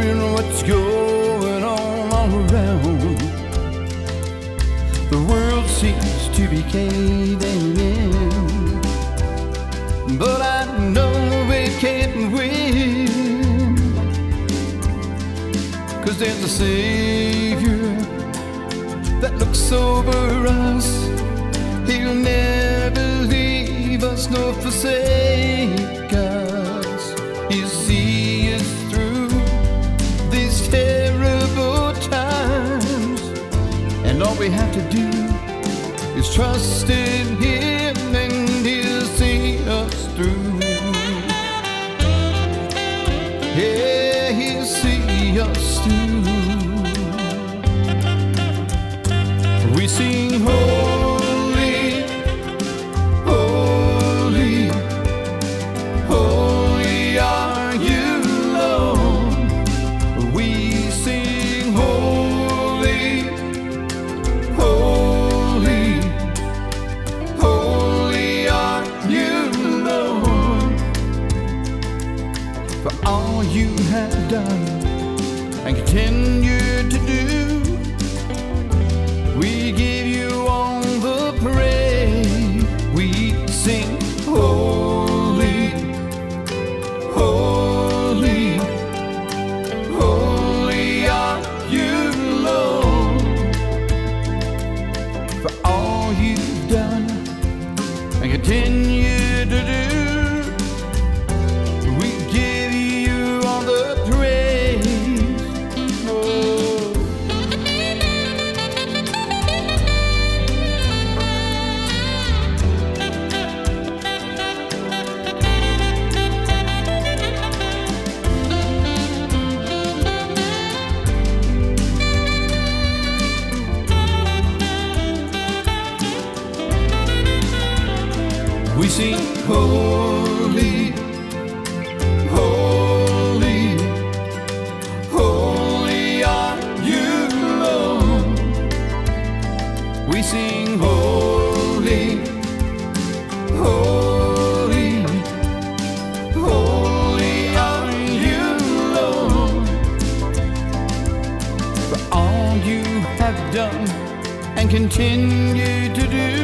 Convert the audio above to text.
wondering what's going on all around. The world seems to be caving in, but I know it can't win, 'cause there's a Savior that looks over us. He'll never leave us nor forsake us. He'll see us through these terrible times, and all we have to do is trust in Him, and He'll see us through. Yeah, He'll see us through. We sing holy, holy, holy are you, Lord. We sing holy, holy, holy are you, Lord. For all you have done and continue to do, we give you all the praise. We sing holy, holy, holy are you, Lord. For all you've done and continue to do, we give you all the praise. Oh. We sing holy, holy, holy are you, Lord. We sing holy, holy, holy are you, Lord. For all you have done and continue to do,